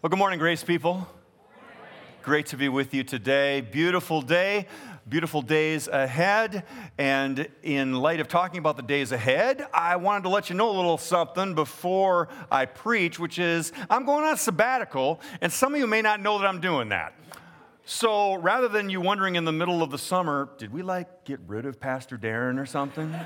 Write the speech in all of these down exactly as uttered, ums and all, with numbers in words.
Well, good morning, Grace people. Great to be with you today. Beautiful day, beautiful days ahead. And in light of talking about the days ahead, I wanted to let you know a little something before I preach, which is I'm going on a sabbatical, and some of you may not know that I'm doing that. So rather than you wondering in the middle of the summer, did we like get rid of Pastor Darren or something?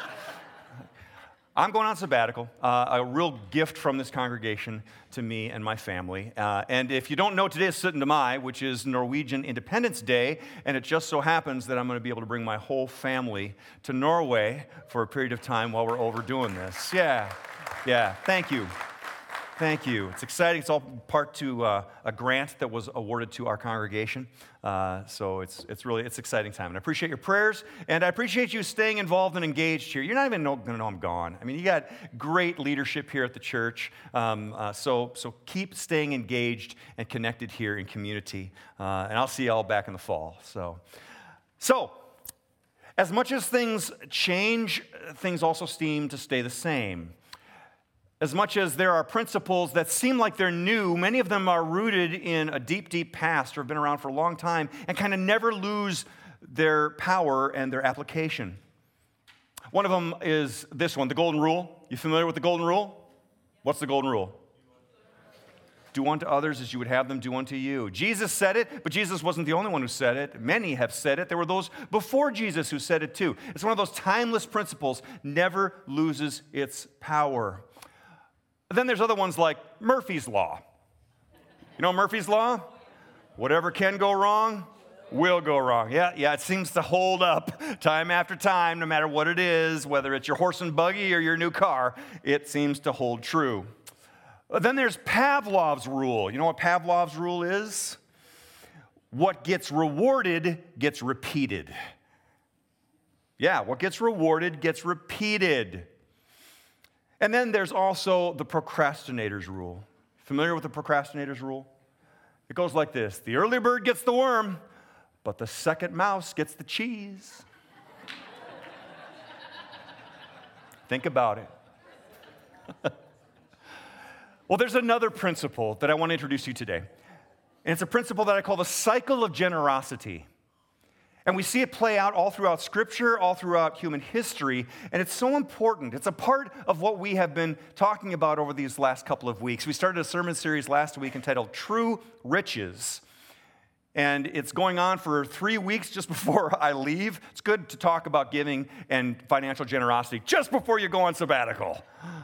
I'm going on sabbatical, uh, a real gift from this congregation to me and my family. Uh, and if you don't know, today is syttende Mai, which is Norwegian Independence Day, and it just so happens that I'm going to be able to bring my whole family to Norway for a period of time while we're over doing this. Yeah, yeah, thank you. Thank you. It's exciting. It's all part to uh, a grant that was awarded to our congregation. Uh, so it's it's really, it's an exciting time. And I appreciate your prayers, and I appreciate you staying involved and engaged here. You're not even going to know I'm gone. I mean, you got great leadership here at the church. Um, uh, so, so keep staying engaged and connected here in community. Uh, and I'll see you all back in the fall. So, so as much as things change, things also seem to stay the same. As much as there are principles that seem like they're new, many of them are rooted in a deep, deep past or have been around for a long time and kind of never lose their power and their application. One of them is this one, the Golden Rule. You familiar with the Golden Rule? What's the Golden Rule? Do unto others as you would have them do unto you. Jesus said it, but Jesus wasn't the only one who said it. Many have said it. There were those before Jesus who said it too. It's one of those timeless principles, never loses its power. Then there's other ones like Murphy's Law. You know Murphy's Law? Whatever can go wrong, will go wrong. Yeah, yeah, it seems to hold up time after time, no matter what it is, whether it's your horse and buggy or your new car, it seems to hold true. Then there's Pavlov's rule. You know what Pavlov's rule is? What gets rewarded gets repeated. Yeah, what gets rewarded gets repeated. And then there's also the procrastinator's rule. Familiar with the procrastinator's rule? It goes like this. The early bird gets the worm, but the second mouse gets the cheese. Think about it. Well, there's another principle that I want to introduce to you today. And it's a principle that I call the cycle of generosity. And we see it play out all throughout Scripture, all throughout human history, and it's so important. It's a part of what we have been talking about over these last couple of weeks. We started a sermon series last week entitled True Riches, and it's going on for three weeks just before I leave. It's good to talk about giving and financial generosity just before you go on sabbatical.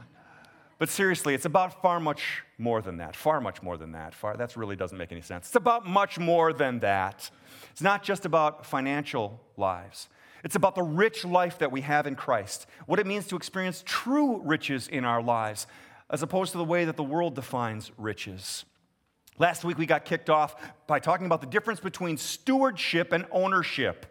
But seriously, it's about far much more than that, far much more than that. Far, that really doesn't make any sense. It's about much more than that. It's not just about financial lives. It's about the rich life that we have in Christ, what it means to experience true riches in our lives, as opposed to the way that the world defines riches. Last week, we got kicked off by talking about the difference between stewardship and ownership,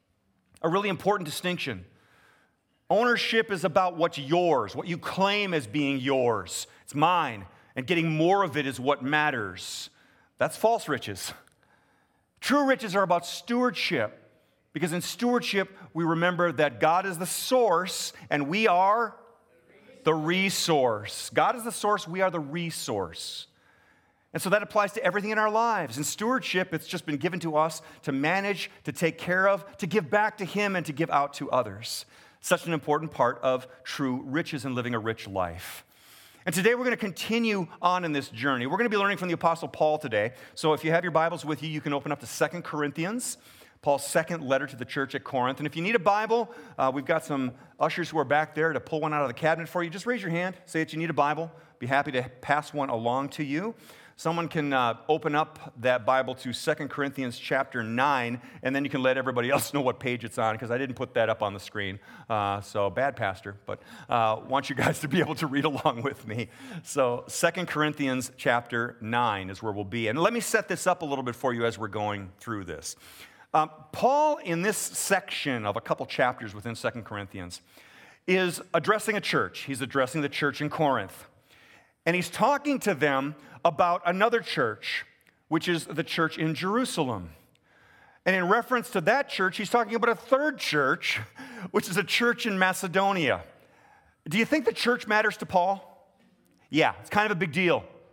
a really important distinction. Ownership is about what's yours, what you claim as being yours. It's mine, and getting more of it is what matters. That's false riches. True riches are about stewardship, because in stewardship, we remember that God is the source, and we are the resource. God is the source, we are the resource. And so that applies to everything in our lives. In stewardship, it's just been given to us to manage, to take care of, to give back to Him, and to give out to others. Such an important part of true riches and living a rich life. And today we're going to continue on in this journey. We're going to be learning from the Apostle Paul today. So if you have your Bibles with you, you can open up to Second Corinthians, Paul's second letter to the church at Corinth. And if you need a Bible, uh, we've got some ushers who are back there to pull one out of the cabinet for you. Just raise your hand, say that you need a Bible. Be happy to pass one along to you. Someone can uh, open up that Bible to Second Corinthians chapter nine, and then you can let everybody else know what page it's on, because I didn't put that up on the screen. Uh, so, bad pastor, but uh, want you guys to be able to read along with me. So, Second Corinthians chapter nine is where we'll be. And let me set this up a little bit for you as we're going through this. Um, Paul, in this section of a couple chapters within Second Corinthians, is addressing a church. He's addressing the church in Corinth. And he's talking to them about another church, which is the church in Jerusalem. And in reference to that church, he's talking about a third church, which is a church in Macedonia. Do you think the church matters to Paul? Yeah, it's kind of a big deal.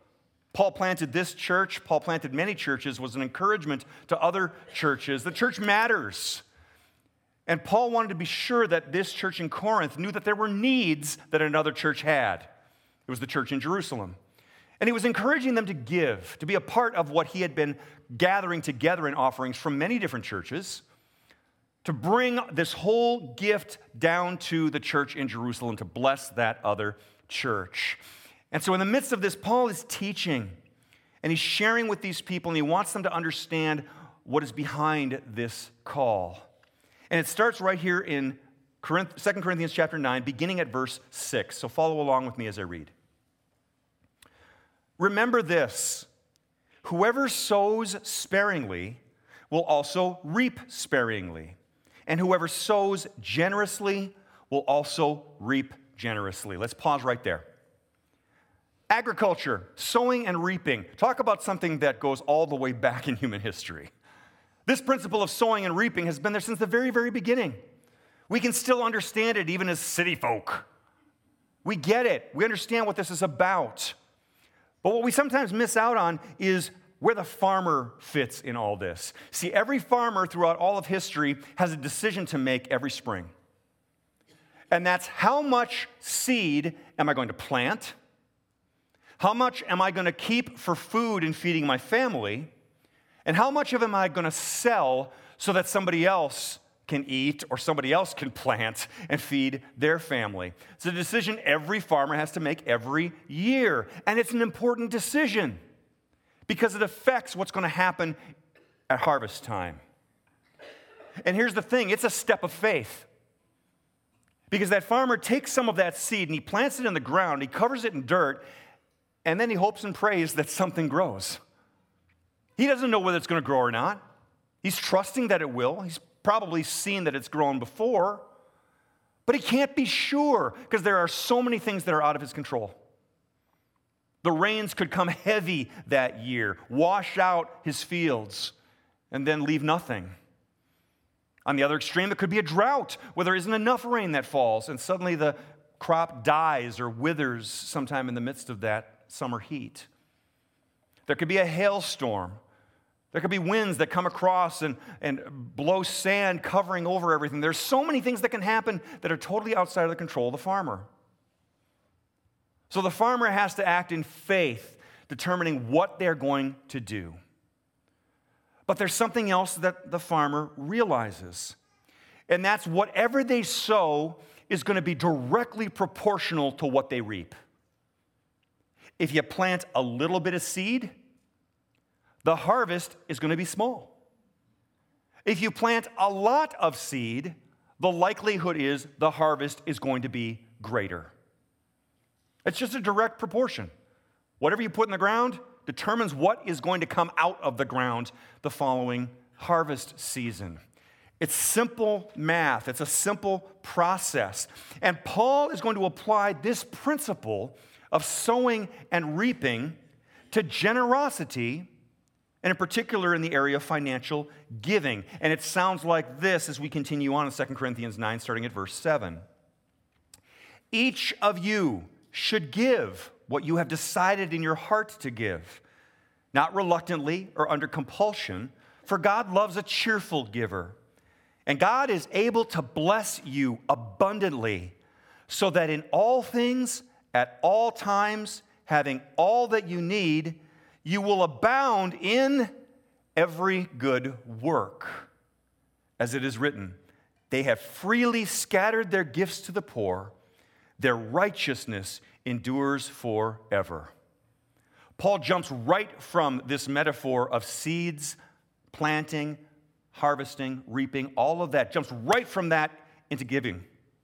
Paul planted this church. Paul planted many churches, was an encouragement to other churches. The church matters. And Paul wanted to be sure that this church in Corinth knew that there were needs that another church had. It was the church in Jerusalem. And he was encouraging them to give, to be a part of what he had been gathering together in offerings from many different churches, to bring this whole gift down to the church in Jerusalem to bless that other church. And so in the midst of this, Paul is teaching, and he's sharing with these people, and he wants them to understand what is behind this call. And it starts right here in Second Corinthians chapter nine, beginning at verse six. So follow along with me as I read. Remember this, whoever sows sparingly will also reap sparingly, and whoever sows generously will also reap generously. Let's pause right there. Agriculture, sowing and reaping. Talk about something that goes all the way back in human history. This principle of sowing and reaping has been there since the very, very beginning. We can still understand it even as city folk. We get it. We understand what this is about. But what we sometimes miss out on is where the farmer fits in all this. See, every farmer throughout all of history has a decision to make every spring. And that's how much seed am I going to plant? How much am I going to keep for food and feeding my family? And how much of it am I going to sell so that somebody else can eat or somebody else can plant and feed their family? It's a decision every farmer has to make every year. And it's an important decision because it affects what's going to happen at harvest time. And here's the thing, it's a step of faith. Because that farmer takes some of that seed and he plants it in the ground, he covers it in dirt, and then he hopes and prays that something grows. He doesn't know whether it's going to grow or not. He's trusting that it will. He's probably seen that it's grown before, but he can't be sure because there are so many things that are out of his control. The rains could come heavy that year, wash out his fields, and then leave nothing. On the other extreme, it could be a drought where there isn't enough rain that falls, and suddenly the crop dies or withers sometime in the midst of that summer heat. There could be a hailstorm. There could be winds that come across and, and blow sand covering over everything. There's so many things that can happen that are totally outside of the control of the farmer. So the farmer has to act in faith, determining what they're going to do. But there's something else that the farmer realizes, and that's whatever they sow is going to be directly proportional to what they reap. If you plant a little bit of seed, the harvest is going to be small. If you plant a lot of seed, the likelihood is the harvest is going to be greater. It's just a direct proportion. Whatever you put in the ground determines what is going to come out of the ground the following harvest season. It's simple math. It's a simple process. And Paul is going to apply this principle of sowing and reaping to generosity, and in particular in the area of financial giving. And it sounds like this as we continue on in Second Corinthians nine, starting at verse seven. Each of you should give what you have decided in your heart to give, not reluctantly or under compulsion, for God loves a cheerful giver. And God is able to bless you abundantly, so that in all things, at all times, having all that you need, you will abound in every good work. As it is written, they have freely scattered their gifts to the poor. Their righteousness endures forever. Paul jumps right from this metaphor of seeds, planting, harvesting, reaping, all of that, jumps right from that into giving.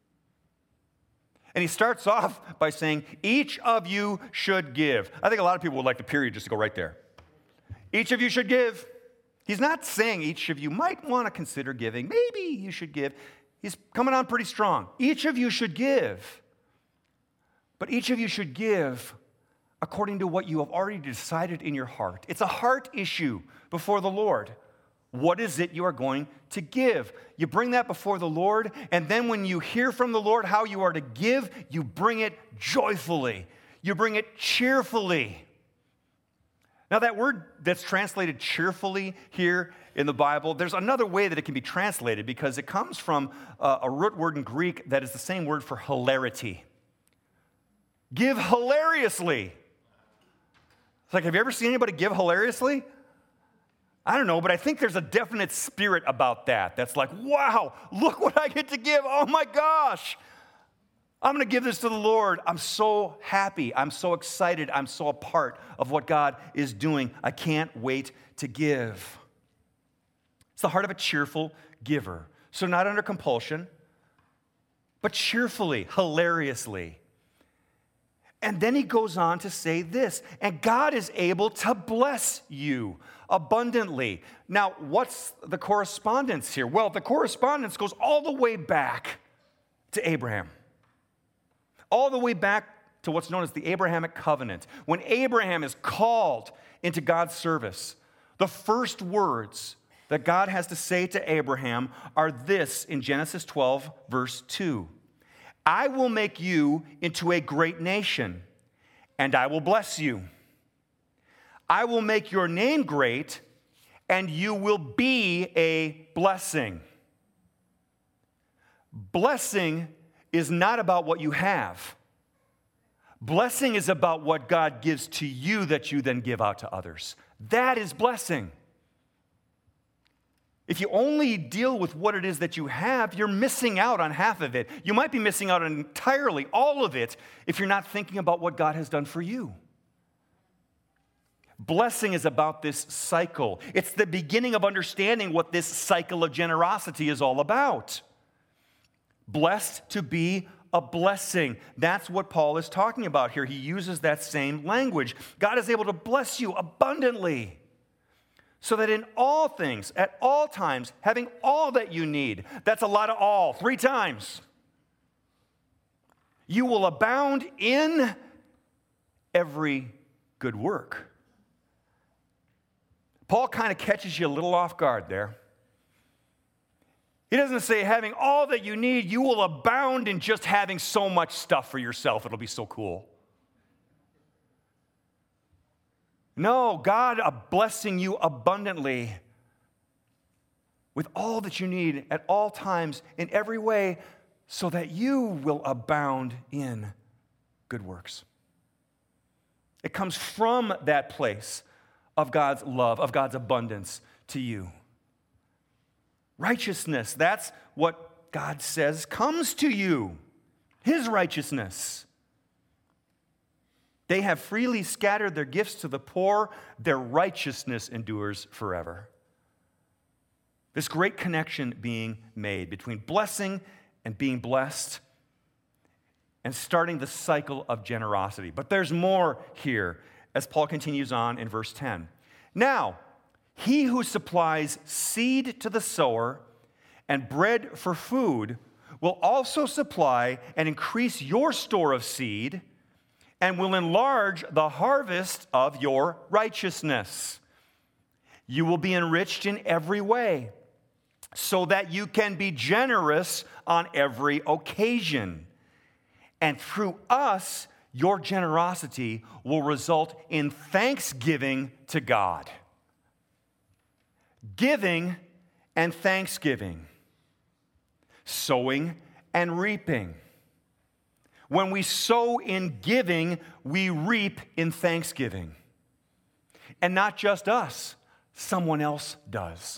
And he starts off by saying, each of you should give. I think a lot of people would like the period just to go right there. Each of you should give. He's not saying each of you might want to consider giving. Maybe you should give. He's coming on pretty strong. Each of you should give. But each of you should give according to what you have already decided in your heart. It's a heart issue before the Lord. What is it you are going to give? You bring that before the Lord, and then when you hear from the Lord how you are to give, you bring it joyfully. You bring it cheerfully. Now, that word that's translated cheerfully here in the Bible, there's another way that it can be translated because it comes from uh, a root word in Greek that is the same word for hilarity. Give hilariously. It's like, have you ever seen anybody give hilariously? I don't know, but I think there's a definite spirit about that. That's like, wow, look what I get to give. Oh my gosh. I'm going to give this to the Lord. I'm so happy. I'm so excited. I'm so a part of what God is doing. I can't wait to give. It's the heart of a cheerful giver. So not under compulsion, but cheerfully, hilariously. And then he goes on to say this, and God is able to bless you abundantly. Now, what's the correspondence here? Well, the correspondence goes all the way back to Abraham. All the way back to what's known as the Abrahamic covenant. When Abraham is called into God's service, the first words that God has to say to Abraham are this in Genesis twelve, verse two. I will make you into a great nation, and I will bless you. I will make your name great, and you will be a blessing. Blessing is not about what you have. Blessing is about what God gives to you that you then give out to others. That is blessing. If you only deal with what it is that you have, you're missing out on half of it. You might be missing out on entirely all of it if you're not thinking about what God has done for you. Blessing is about this cycle. It's the beginning of understanding what this cycle of generosity is all about. Blessed to be a blessing. That's what Paul is talking about here. He uses that same language. God is able to bless you abundantly so that in all things, at all times, having all that you need, that's a lot of all, three times, you will abound in every good work. Paul kind of catches you a little off guard there. He doesn't say having all that you need, you will abound in just having so much stuff for yourself. It'll be so cool. No, God blessing you abundantly with all that you need at all times in every way so that you will abound in good works. It comes from that place of God's love, of God's abundance to you. Righteousness, that's what God says comes to you. His righteousness. They have freely scattered their gifts to the poor. Their righteousness endures forever. This great connection being made between blessing and being blessed and starting the cycle of generosity. But there's more here as Paul continues on in verse ten. Now, he who supplies seed to the sower and bread for food will also supply and increase your store of seed and will enlarge the harvest of your righteousness. You will be enriched in every way so that you can be generous on every occasion. And through us, your generosity will result in thanksgiving to God. Giving and thanksgiving. Sowing and reaping. When we sow in giving, we reap in thanksgiving. And not just us, someone else does.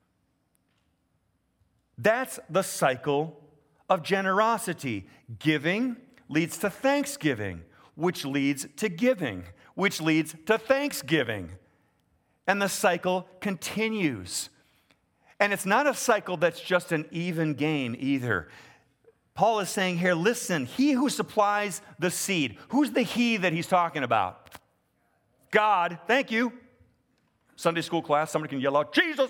That's the cycle of generosity. Giving leads to thanksgiving, which leads to giving, which leads to thanksgiving. And the cycle continues. And it's not a cycle that's just an even gain either. Paul is saying here, listen, he who supplies the seed. Who's the he that he's talking about? God. Thank you. Sunday school class, somebody can yell out, Jesus.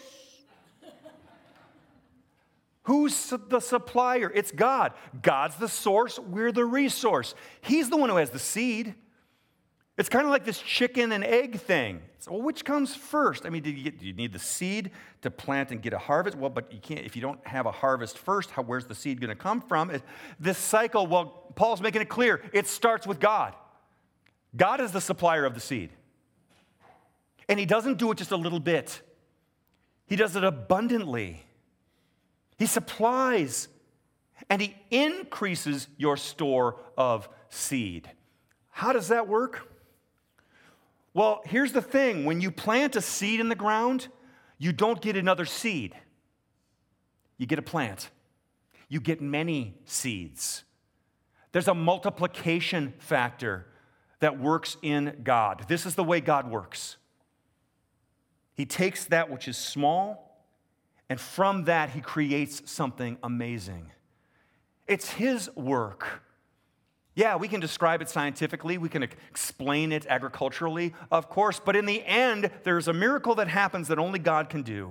Who's the supplier? It's God. God's the source. We're the resource. He's the one who has the seed. It's kind of like this chicken and egg thing. So, well, which comes first? I mean, do you, get, do you need the seed to plant and get a harvest? Well, but you can't, if you don't have a harvest first, how, where's the seed going to come from? It, this cycle, well, Paul's making it clear, it starts with God. God is the supplier of the seed. And he doesn't do it just a little bit. He does it abundantly. He supplies and he increases your store of seed. How does that work? Well, here's the thing. When you plant a seed in the ground, you don't get another seed. You get a plant. You get many seeds. There's a multiplication factor that works in God. This is the way God works. He takes that which is small, and from that he creates something amazing. It's his work. Yeah, we can describe it scientifically, we can explain it agriculturally, of course, but in the end, there's a miracle that happens that only God can do.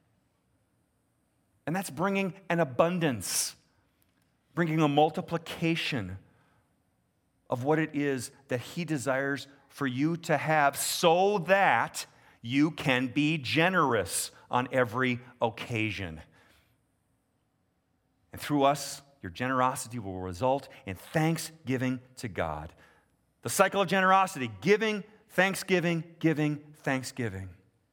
And that's bringing an abundance, bringing a multiplication of what it is that he desires for you to have so that you can be generous on every occasion. And through us, your generosity will result in thanksgiving to God. The cycle of generosity, giving, thanksgiving, giving, thanksgiving.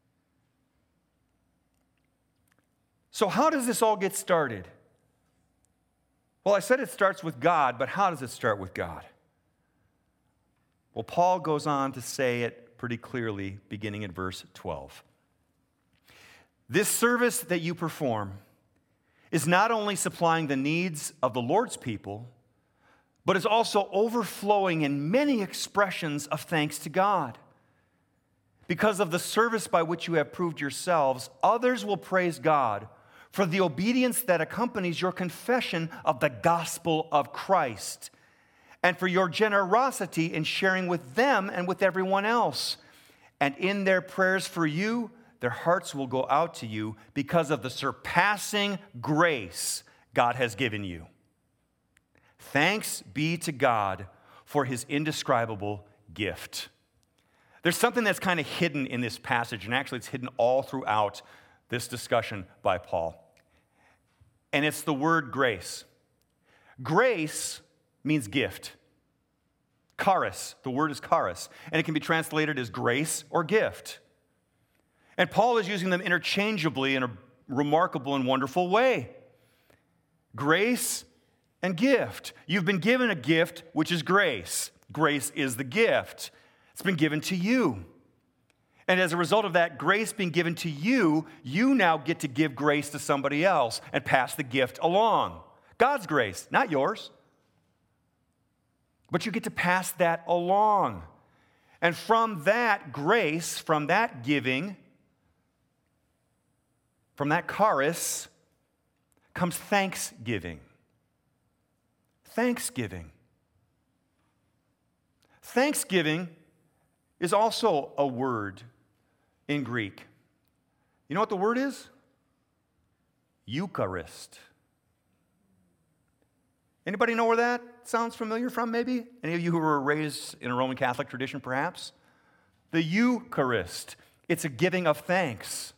So how does this all get started? Well, I said it starts with God, but how does it start with God? Well, Paul goes on to say it pretty clearly, beginning at verse twelve. This service that you perform is not only supplying the needs of the Lord's people, but is also overflowing in many expressions of thanks to God. Because of the service by which you have proved yourselves, others will praise God for the obedience that accompanies your confession of the gospel of Christ, and for your generosity in sharing with them and with everyone else. And in their prayers for you, their hearts will go out to you because of the surpassing grace God has given you. Thanks be to God for his indescribable gift. There's something that's kind of hidden in this passage, and actually it's hidden all throughout this discussion by Paul. And it's the word grace. Grace means gift. Charis, the word is charis, and it can be translated as grace or gift. And Paul is using them interchangeably in a remarkable and wonderful way. Grace and gift. You've been given a gift, which is grace. Grace is the gift. It's been given to you. And as a result of that grace being given to you, you now get to give grace to somebody else and pass the gift along. God's grace, not yours. But you get to pass that along. And from that grace, from that giving, from that charis, comes thanksgiving. Thanksgiving. Thanksgiving is also a word in Greek. You know what the word is? Eucharist. Anybody know where that sounds familiar from, maybe? Any of you who were raised in a Roman Catholic tradition, perhaps? The Eucharist. It's a giving of thanks.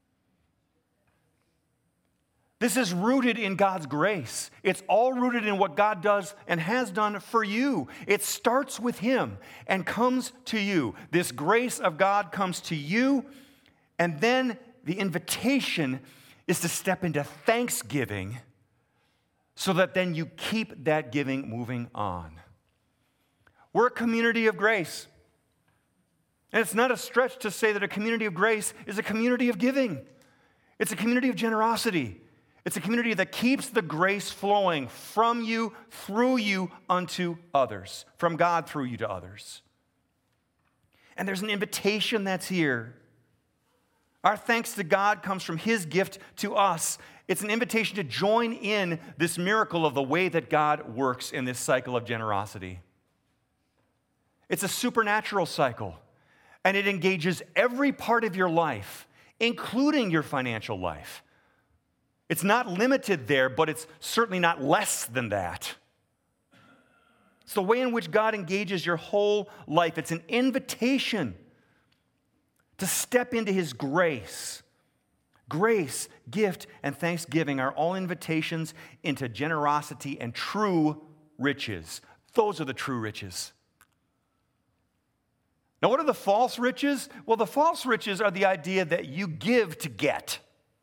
This is rooted in God's grace. It's all rooted in what God does and has done for you. It starts with him and comes to you. This grace of God comes to you, and then the invitation is to step into thanksgiving so that then you keep that giving moving on. We're a community of grace. And it's not a stretch to say that a community of grace is a community of giving. It's a community of generosity. It's a community that keeps the grace flowing from you, through you, unto others, from God through you to others. And there's an invitation that's here. Our thanks to God comes from his gift to us. It's an invitation to join in this miracle of the way that God works in this cycle of generosity. It's a supernatural cycle, and it engages every part of your life, including your financial life. It's not limited there, but it's certainly not less than that. It's the way in which God engages your whole life. It's an invitation to step into his grace. Grace, gift, and thanksgiving are all invitations into generosity and true riches. Those are the true riches. Now, what are the false riches? Well, the false riches are the idea that you give to get.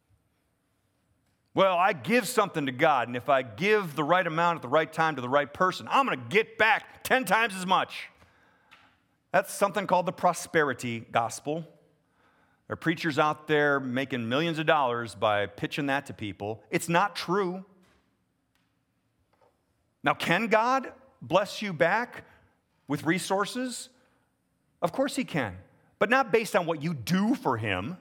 Well, I give something to God, and if I give the right amount at the right time to the right person, I'm going to get back ten times as much. That's something called the prosperity gospel. There are preachers out there making millions of dollars by pitching that to people. It's not true. Now, can God bless you back with resources? Of course he can, but not based on what you do for him,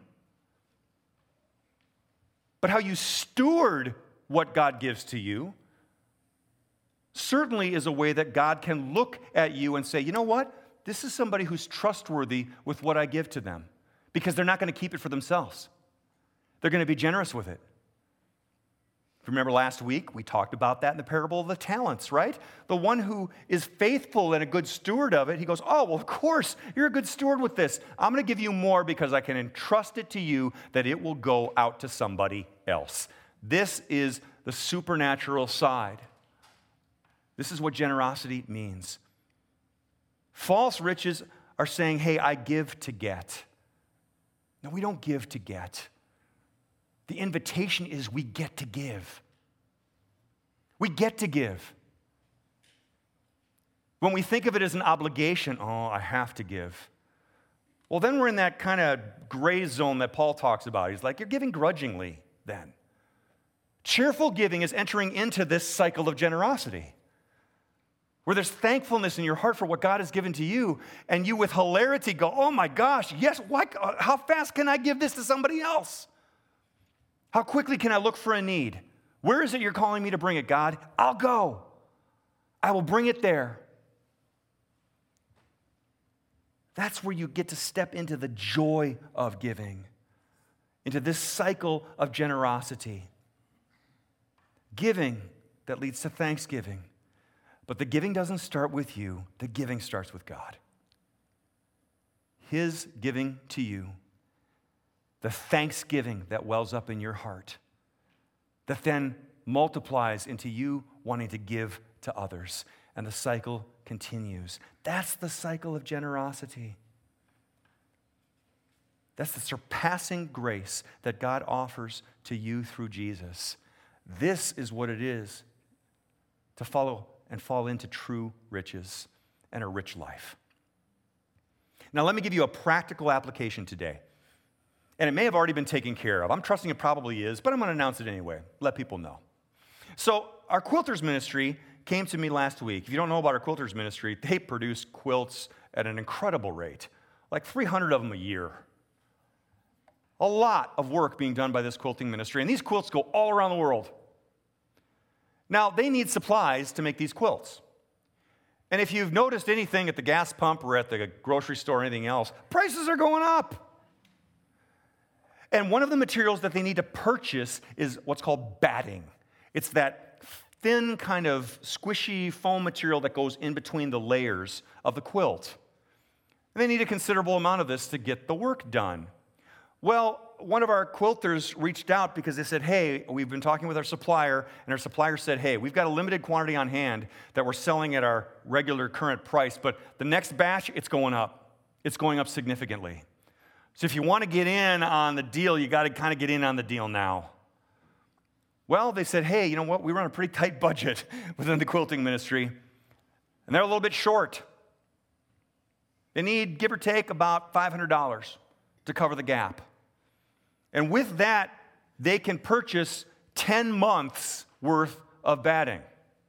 but how you steward what God gives to you. Certainly is a way that God can look at you and say, you know what? This is somebody who's trustworthy with what I give to them, because they're not going to keep it for themselves. They're going to be generous with it. If you remember last week, we talked about that in the parable of the talents, right? The one who is faithful and a good steward of it, he goes, oh, well, of course, you're a good steward with this. I'm going to give you more because I can entrust it to you that it will go out to somebody else. This is the supernatural side. This is what generosity means. False riches are saying, hey, I give to get. No, we don't give to get. The invitation is we get to give. We get to give. When we think of it as an obligation, oh, I have to give. Well, then we're in that kind of gray zone that Paul talks about. He's like, you're giving grudgingly then. Cheerful giving is entering into this cycle of generosity, where there's thankfulness in your heart for what God has given to you, and you with hilarity go, oh my gosh, yes, what, how fast can I give this to somebody else? How quickly can I look for a need? Where is it you're calling me to bring it, God? I'll go. I will bring it there. That's where you get to step into the joy of giving, into this cycle of generosity. Giving that leads to thanksgiving. But the giving doesn't start with you. The giving starts with God. His giving to you. The thanksgiving that wells up in your heart, that then multiplies into you wanting to give to others. And the cycle continues. That's the cycle of generosity. That's the surpassing grace that God offers to you through Jesus. This is what it is to follow and fall into true riches and a rich life. Now, let me give you a practical application today. And it may have already been taken care of. I'm trusting it probably is, but I'm going to announce it anyway. Let people know. So our quilters ministry came to me last week. If you don't know about our quilters ministry, they produce quilts at an incredible rate, like three hundred of them a year. A lot of work being done by this quilting ministry, and these quilts go all around the world. Now, they need supplies to make these quilts. And if you've noticed anything at the gas pump or at the grocery store or anything else, prices are going up. And one of the materials that they need to purchase is what's called batting. It's that thin kind of squishy foam material that goes in between the layers of the quilt. And they need a considerable amount of this to get the work done. Well, one of our quilters reached out because they said, hey, we've been talking with our supplier, and our supplier said, hey, we've got a limited quantity on hand that we're selling at our regular current price, but the next batch, it's going up. It's going up significantly. So if you want to get in on the deal, you got to kind of get in on the deal now. Well, they said, hey, you know what? We run a pretty tight budget within the quilting ministry, and they're a little bit short. They need, give or take, about five hundred dollars to cover the gap. And with that, they can purchase ten months worth of batting.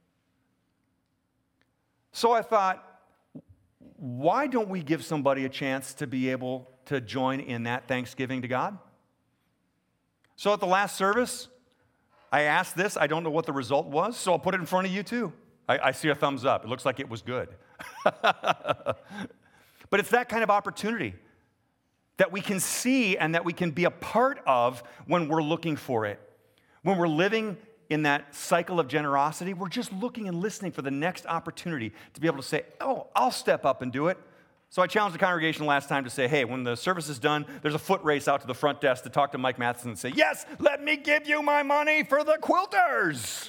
So I thought, why don't we give somebody a chance to be able to join in that thanksgiving to God? So at the last service, I asked this. I don't know what the result was, so I'll put it in front of you too. I, I see a thumbs up. It looks like it was good. But it's that kind of opportunity that we can see and that we can be a part of when we're looking for it. When we're living in that cycle of generosity, we're just looking and listening for the next opportunity to be able to say, oh, I'll step up and do it. So I challenged the congregation last time to say, hey, when the service is done, there's a foot race out to the front desk to talk to Mike Matheson and say, yes, let me give you my money for the quilters.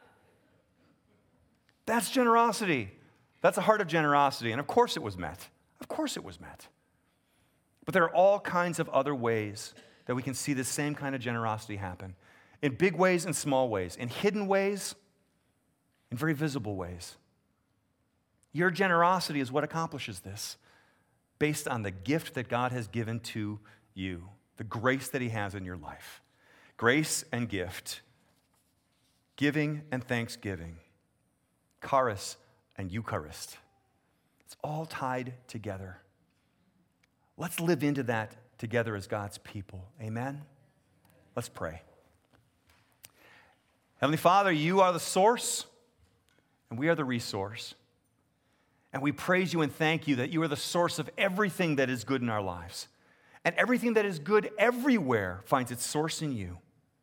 That's generosity. That's a heart of generosity. And of course it was met. Of course it was met. But there are all kinds of other ways that we can see this same kind of generosity happen. In big ways and small ways, in hidden ways, in very visible ways. Your generosity is what accomplishes this, based on the gift that God has given to you, the grace that he has in your life. Grace and gift, giving and thanksgiving, charis and Eucharist. It's all tied together. Let's live into that together as God's people. Amen? Let's pray. Heavenly Father, you are the source, and we are the resource. And we praise you and thank you that you are the source of everything that is good in our lives. And everything that is good everywhere finds its source in you.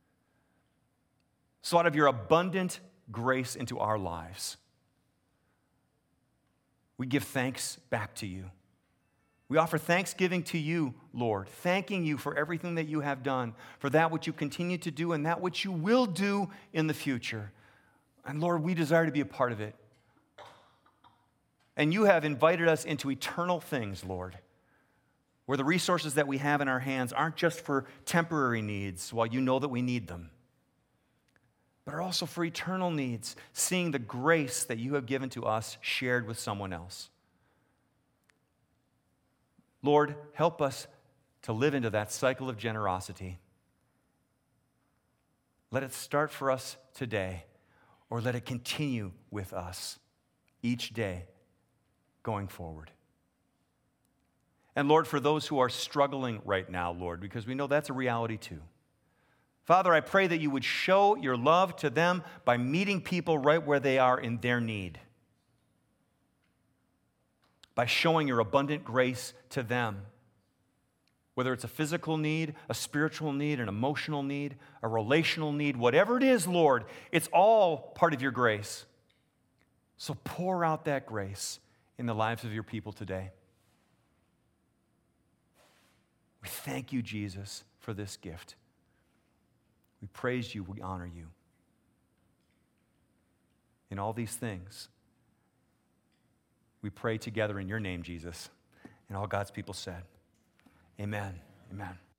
So out of your abundant grace into our lives, we give thanks back to you. We offer thanksgiving to you, Lord, thanking you for everything that you have done, for that which you continue to do and that which you will do in the future. And Lord, we desire to be a part of it. And you have invited us into eternal things, Lord, where the resources that we have in our hands aren't just for temporary needs, while you know that we need them, but are also for eternal needs, seeing the grace that you have given to us shared with someone else. Lord, help us to live into that cycle of generosity. Let it start for us today, or let it continue with us each day going forward. And Lord, for those who are struggling right now, Lord, because we know that's a reality too. Father, I pray that you would show your love to them by meeting people right where they are in their need. By showing your abundant grace to them. Whether it's a physical need, a spiritual need, an emotional need, a relational need, whatever it is, Lord, it's all part of your grace. So pour out that grace in the lives of your people today. We thank you, Jesus, for this gift. We praise you, we honor you. In all these things, we pray together in your name, Jesus. And all God's people said, amen, amen.